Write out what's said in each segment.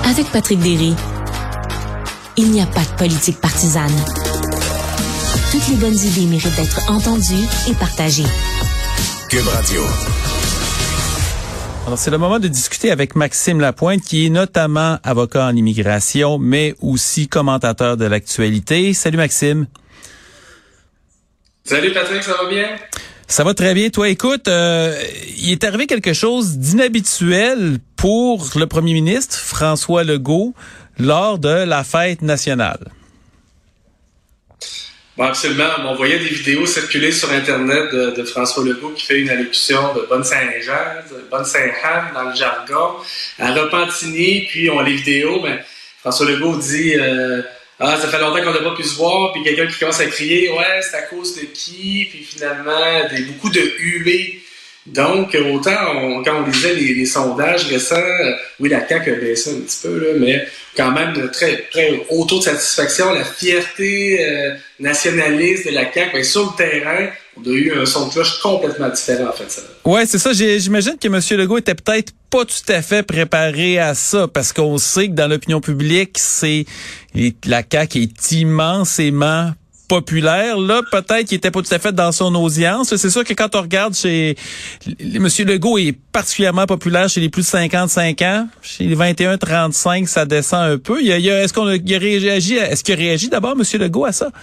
Avec Patrick Derry, il n'y a pas de politique partisane. Toutes les bonnes idées méritent d'être entendues et partagées. Cube Radio. Alors, c'est le moment de discuter avec Maxime Lapointe, qui est notamment avocat en immigration, mais aussi commentateur de l'actualité. Salut Maxime. Salut Patrick, ça va bien? Ça va très bien. Toi, écoute, il est arrivé quelque chose d'inhabituel pour le premier ministre, François Legault, lors de la fête nationale. Bon, absolument. On voyait des vidéos circuler sur Internet de François Legault qui fait une allocution de Bonne Saint-Jean, de Bonne Saint-Anne dans le jargon, à Repentigny, puis on a les vidéos, mais François Legault dit ça fait longtemps qu'on n'a pas pu se voir, puis quelqu'un qui commence à crier ouais, c'est à cause de qui, puis finalement beaucoup de huées. Donc, autant, quand on lisait les sondages récents, oui, la CAQ a baissé un petit peu, là, mais quand même de très, très haut taux de satisfaction, la fierté nationaliste de la CAQ, bien, sur le terrain, on a eu un son de cloche complètement différent, en fait. Ça. Ouais, c'est ça. J'imagine que M. Legault était peut-être pas tout à fait préparé à ça, parce qu'on sait que dans l'opinion publique, la CAQ est immensément populaire. Là, peut-être qu'il était pas tout à fait dans son audience. C'est sûr que quand on regarde chez M. Legault est particulièrement populaire chez les plus de 55 ans. Chez les 21-35, ça descend un peu. Est-ce qu'il a réagi d'abord, M. Legault, à ça?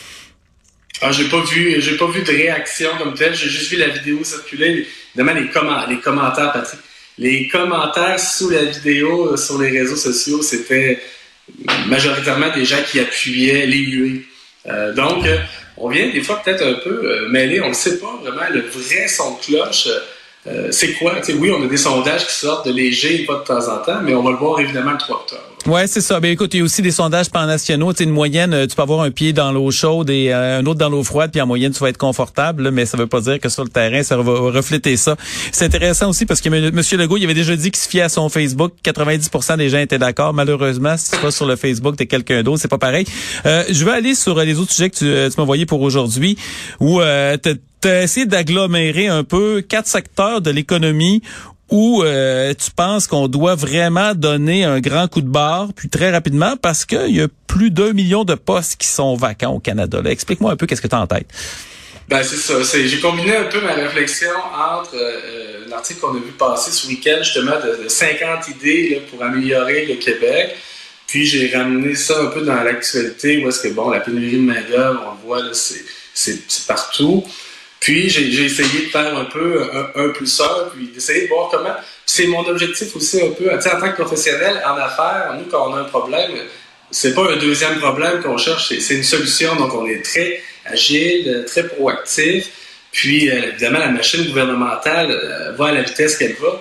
Ah, j'ai pas vu de réaction comme telle. J'ai juste vu la vidéo circuler. Évidemment, les commentaires, Patrick. Les commentaires sous la vidéo sur les réseaux sociaux, c'était majoritairement des gens qui appuyaient les huées. Donc, on vient des fois peut-être un peu mêler, on ne sait pas vraiment le vrai son de cloche. C'est quoi? Oui, on a des sondages qui sortent de léger pas de temps en temps, mais on va le voir évidemment le 3 octobre. Ouais, c'est ça. Ben écoute, il y a aussi des sondages pan-nationaux. Une moyenne, tu peux avoir un pied dans l'eau chaude et un autre dans l'eau froide, puis en moyenne, tu vas être confortable, là, mais ça veut pas dire que sur le terrain, ça va refléter ça. C'est intéressant aussi parce que M. Legault, il avait déjà dit qu'il se fiait à son Facebook. 90% des gens étaient d'accord. Malheureusement, si tu vas sur le Facebook de quelqu'un d'autre, c'est pas pareil. Je vais aller sur les autres sujets que tu m'as envoyés pour aujourd'hui, où t'as essayé d'agglomérer un peu 4 secteurs de l'économie où tu penses qu'on doit vraiment donner un grand coup de barre, puis très rapidement, parce qu'il y a plus d'1 million de postes qui sont vacants au Canada. Là, explique-moi un peu qu'est-ce que tu as en tête. Ben c'est ça. J'ai combiné un peu ma réflexion entre un article qu'on a vu passer ce week-end, justement, de 50 idées là, pour améliorer le Québec. Puis j'ai ramené ça un peu dans l'actualité, où est-ce que, bon, la pénurie de main-d'œuvre, on le voit, là, c'est partout. Puis j'ai essayé de faire un peu un plus un, puis d'essayer de voir comment. C'est mon objectif aussi un peu, en tant que professionnel en affaires, nous quand on a un problème, c'est pas un deuxième problème qu'on cherche, c'est une solution. Donc on est très agile, très proactif. Puis évidemment la machine gouvernementale va à la vitesse qu'elle va.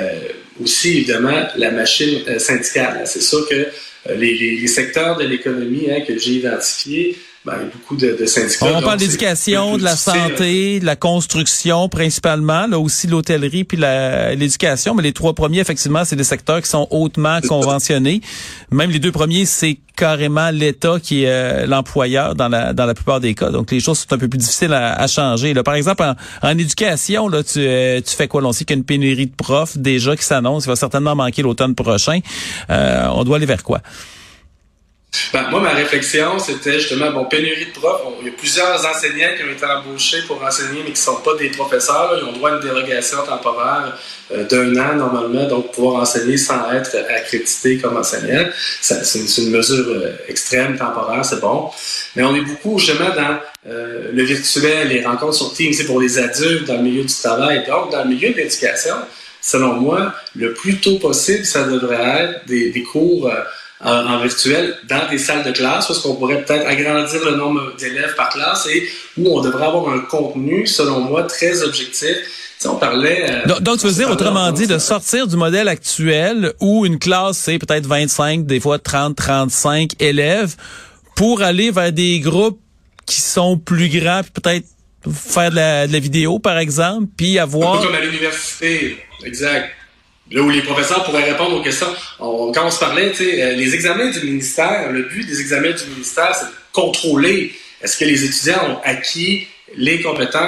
Aussi évidemment la machine syndicale. C'est sûr que les secteurs de l'économie que j'ai identifiés. Ben, il y a beaucoup de syndicats. On parle d'éducation, de la santé, de la construction principalement, là aussi l'hôtellerie puis l'éducation, mais les 3 premiers, effectivement, c'est des secteurs qui sont hautement conventionnés. Même les 2 premiers, c'est carrément l'État qui est l'employeur dans la plupart des cas. Donc les choses sont un peu plus difficiles à changer. Là, par exemple, en éducation, là, tu fais quoi? Là, on sait qu'il y a une pénurie de profs déjà qui s'annonce, il va certainement manquer l'automne prochain. On doit aller vers quoi? Ben, moi, ma réflexion, c'était justement, pénurie de profs. Il y a plusieurs enseignants qui ont été embauchés pour enseigner, mais qui ne sont pas des professeurs. Là. Ils ont droit à une dérogation temporaire d'1 an, normalement, donc pouvoir enseigner sans être accrédité comme enseignant. C'est une mesure extrême, temporaire, c'est bon. Mais on est beaucoup, justement, dans le virtuel, les rencontres sur Teams, c'est pour les adultes, dans le milieu du travail. Donc, dans le milieu de l'éducation, selon moi, le plus tôt possible, ça devrait être des cours en virtuel dans des salles de classe, parce qu'on pourrait peut-être agrandir le nombre d'élèves par classe et où on devrait avoir un contenu, selon moi, très objectif. Si on parlait... donc, tu veux dire, autrement dit, de sortir du modèle actuel où une classe, c'est peut-être 25, des fois 30, 35 élèves, pour aller vers des groupes qui sont plus grands, puis peut-être faire de la vidéo, par exemple, puis avoir... Un peu comme à l'université, exact. Là où les professeurs pourraient répondre aux questions. Quand on se parlait, les examens du ministère, le but des examens du ministère, c'est de contrôler est-ce que les étudiants ont acquis les compétences.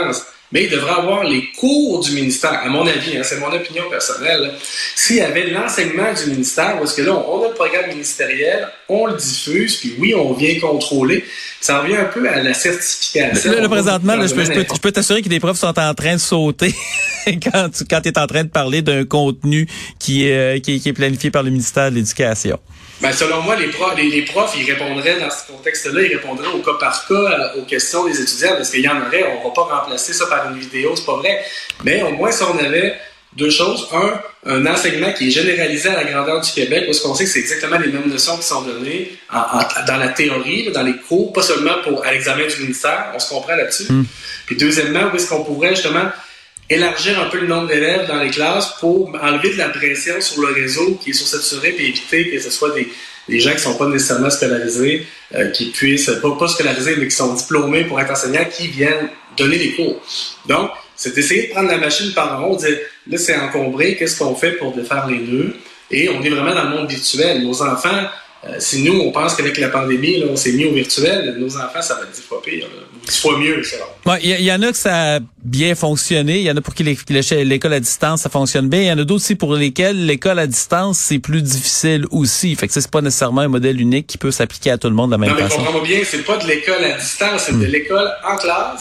mais il devrait avoir les cours du ministère, à mon avis, c'est mon opinion personnelle, là. S'il y avait l'enseignement du ministère, parce que là, on a le programme ministériel, on le diffuse, puis oui, on vient contrôler, ça revient un peu à la certification. Là, présentement, là, je peux t'assurer que des profs sont en train de sauter quand tu es en train de parler d'un contenu qui est planifié par le ministère de l'Éducation. Ben, selon moi, les profs, ils répondraient dans ce contexte-là, ils répondraient au cas par cas aux questions des étudiants, parce qu'il y en aurait, on va pas remplacer ça par une vidéo, c'est pas vrai. Mais au moins, si on avait deux choses. Un enseignement qui est généralisé à la grandeur du Québec, parce qu'on sait que c'est exactement les mêmes notions qui sont données dans la théorie, dans les cours, pas seulement à l'examen du ministère, on se comprend là-dessus. Puis deuxièmement, où est-ce qu'on pourrait justement élargir un peu le nombre d'élèves dans les classes pour enlever de la pression sur le réseau qui est sursaturé et éviter que ce soit des gens qui ne sont pas nécessairement scolarisés, qui puissent, pas scolarisés, mais qui sont diplômés pour être enseignants, qui viennent donner des cours. Donc, c'est d'essayer de prendre la machine par en haut, de dire, là, c'est encombré, qu'est-ce qu'on fait pour défaire les nœuds? Et on est vraiment dans le monde virtuel. Nos enfants, si nous, on pense qu'avec la pandémie, là, on s'est mis au virtuel, nos enfants, ça va être 10 fois pire, 10 fois mieux, ça. Ouais, il y en a que ça a bien fonctionné. Il y en a pour qui l'école à distance, ça fonctionne bien. Il y en a d'autres aussi pour lesquels l'école à distance, c'est plus difficile aussi. Fait que c'est pas nécessairement un modèle unique qui peut s'appliquer à tout le monde de la même façon. Non, mais comprends-moi bien, c'est pas de l'école à distance, c'est de l'école en classe,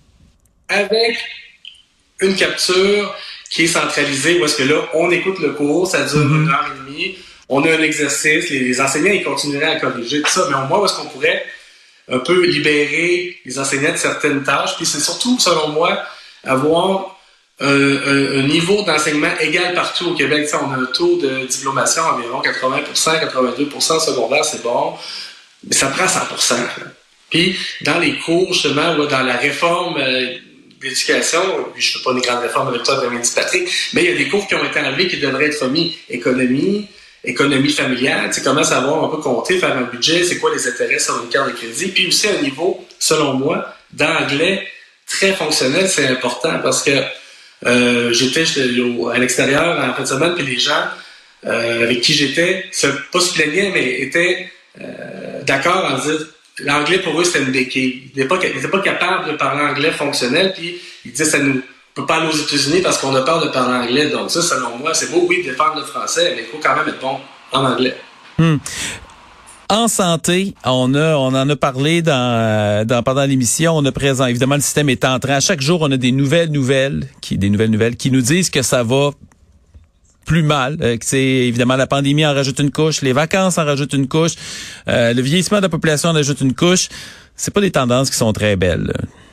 avec une capture qui est centralisée, où est-ce que là, on écoute le cours, ça dure 1h30, on a un exercice, les enseignants, ils continueraient à corriger tout ça, mais au moins, où est-ce qu'on pourrait un peu libérer les enseignants de certaines tâches, puis c'est surtout, selon moi, avoir un niveau d'enseignement égal partout au Québec. T'sais, on a un taux de diplomation environ 80%, 82% secondaire, c'est bon, mais ça prend 100%. Là. Puis, dans les cours, justement, dans la réforme d'éducation, puis je ne fais pas une grande réforme avec toi, comme dit Patrick, mais il y a des cours qui ont été enlevés qui devraient être remis. Économie familiale, tu sais, comment savoir un peu compter, faire un budget, c'est quoi les intérêts sur une carte de crédit, puis aussi un niveau, selon moi, d'anglais très fonctionnel, c'est important parce que j'étais à l'extérieur en fin de semaine, puis les gens avec qui j'étais, pas se plaignaient, mais étaient d'accord en disant l'anglais pour eux c'était une béquille. Ils n'étaient pas capables de parler anglais fonctionnel, puis ils disaient on peut pas aller aux États-Unis parce qu'on a peur de parler anglais. Donc ça, selon moi, c'est beau, oui, de défendre le français, mais il faut quand même être bon en anglais. En santé, on en a parlé pendant l'émission. On a présent, évidemment, le système est en train. À chaque jour, on a des nouvelles nouvelles qui nous disent que ça va plus mal. Que c'est évidemment la pandémie en rajoute une couche, les vacances en rajoutent une couche, le vieillissement de la population en ajoute une couche. C'est pas des tendances qui sont très belles.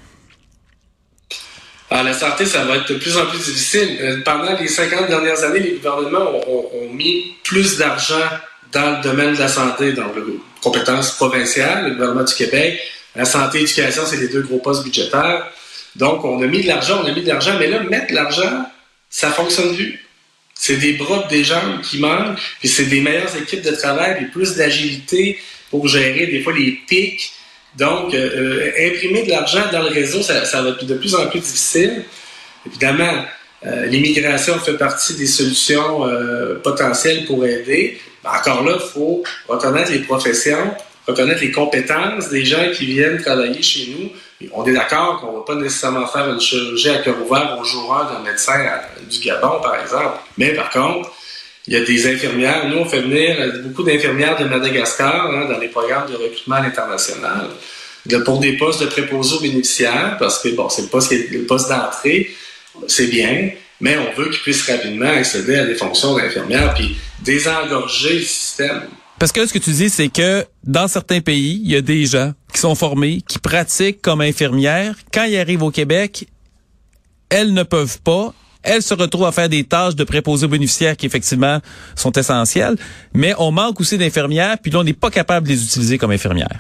Alors, la santé, ça va être de plus en plus difficile. Pendant les 50 dernières années, les gouvernements ont mis plus d'argent dans le domaine de la santé, dans les compétences provinciales, le gouvernement du Québec. La santé et l'éducation, c'est les deux gros postes budgétaires. Donc, on a mis de l'argent, mais là, mettre de l'argent, ça fonctionne plus. C'est des bras, des jambes qui manquent, puis c'est des meilleures équipes de travail, puis plus d'agilité pour gérer des fois les pics. Donc, imprimer de l'argent dans le réseau, ça va être de plus en plus difficile. Évidemment, l'immigration fait partie des solutions potentielles pour aider. Mais encore là, il faut reconnaître les professions, reconnaître les compétences des gens qui viennent travailler chez nous. Et on est d'accord qu'on ne va pas nécessairement faire une chirurgie à cœur ouvert au jour 1 d'un médecin du Gabon, par exemple. Mais par contre, il y a des infirmières. Nous, on fait venir beaucoup d'infirmières de Madagascar dans les programmes de recrutement à l'international pour des postes de préposés aux bénéficiaires, parce que, bon, c'est le poste d'entrée, c'est bien, mais on veut qu'ils puissent rapidement accéder à des fonctions d'infirmière puis désengorger le système. Parce que là, ce que tu dis, c'est que dans certains pays, il y a des gens qui sont formés, qui pratiquent comme infirmières. Quand ils arrivent au Québec, elles ne peuvent pas. Elles se retrouvent à faire des tâches de préposés aux bénéficiaires qui, effectivement, sont essentielles. Mais on manque aussi d'infirmières, puis là, on n'est pas capable de les utiliser comme infirmières.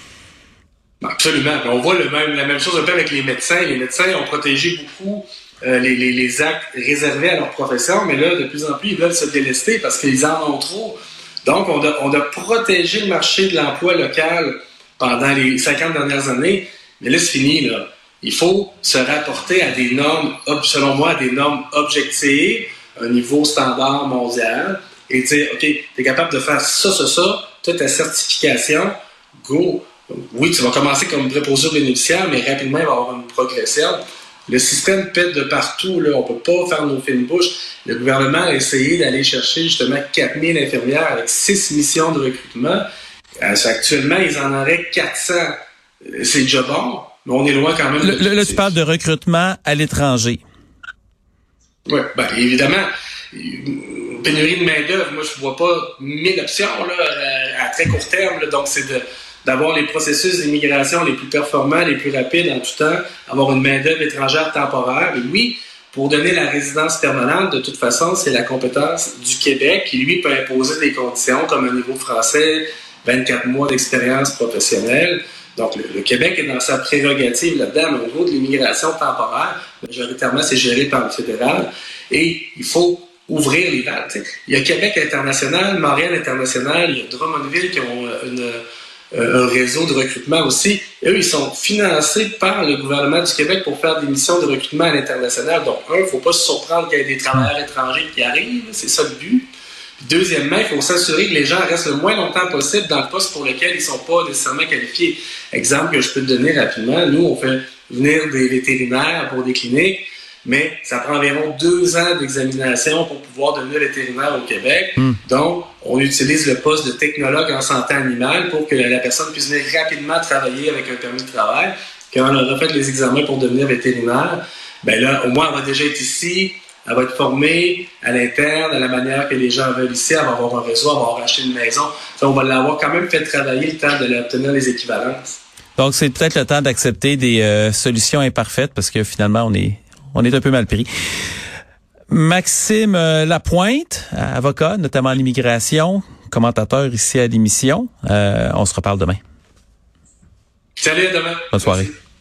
Absolument. On voit la même chose un peu avec les médecins. Les médecins ont protégé beaucoup les actes réservés à leur profession, mais là, de plus en plus, ils veulent se délester parce qu'ils en ont trop. Donc, on a protégé le marché de l'emploi local pendant les 50 dernières années, mais là, c'est fini, là. Il faut se rapporter à des normes, selon moi, à des normes objectives, un niveau standard mondial, et dire, OK, tu es capable de faire ça, tu as ta certification, go. Oui, tu vas commencer comme préposé aux bénéficiaires, mais rapidement, il va y avoir une progression. Le système pète de partout, là. On peut pas faire nos fines bouches. Le gouvernement a essayé d'aller chercher justement 4000 infirmières avec 6 missions de recrutement. Actuellement, ils en auraient 400. C'est déjà bon, mais on est loin quand même. Là, tu parles de recrutement à l'étranger. Oui, ben évidemment. Pénurie de main-d'œuvre, moi, je vois pas 1000 options là, à très court terme. Là. Donc, c'est d'avoir les processus d'immigration les plus performants, les plus rapides en tout temps, avoir une main-d'œuvre étrangère temporaire. Et oui, pour donner la résidence permanente, de toute façon, c'est la compétence du Québec qui, lui, peut imposer des conditions comme un niveau français, 24 mois d'expérience professionnelle. Donc, le Québec est dans sa prérogative là-dedans, mais au niveau de l'immigration temporaire, majoritairement, c'est géré par le fédéral. Et il faut ouvrir les vannes. Il y a Québec International, Montréal International, il y a Drummondville qui ont un réseau de recrutement aussi. Et eux, ils sont financés par le gouvernement du Québec pour faire des missions de recrutement à l'international. Donc, il ne faut pas se surprendre qu'il y ait des travailleurs étrangers qui arrivent. C'est ça le but. Puis, deuxièmement, il faut s'assurer que les gens restent le moins longtemps possible dans le poste pour lequel ils ne sont pas nécessairement qualifiés. Exemple que je peux te donner rapidement. Nous, on fait venir des vétérinaires pour des cliniques, mais ça prend environ 2 ans d'examination pour pouvoir devenir vétérinaire au Québec. Donc, on utilise le poste de technologue en santé animale pour que la personne puisse venir rapidement travailler avec un permis de travail. Quand on aura fait les examens pour devenir vétérinaire, ben là, au moins, elle va déjà être ici, elle va être formée à l'interne, à la manière que les gens veulent ici, elle va avoir un réseau, elle va avoir acheté une maison. Ça, on va l'avoir quand même fait travailler le temps de obtenir les équivalences. Donc, c'est peut-être le temps d'accepter des solutions imparfaites parce que finalement, on est un peu mal pris. Maxime Lapointe, avocat, notamment en immigration, commentateur ici à l'émission. On se reparle demain. Salut, à demain. Bonne soirée. Merci.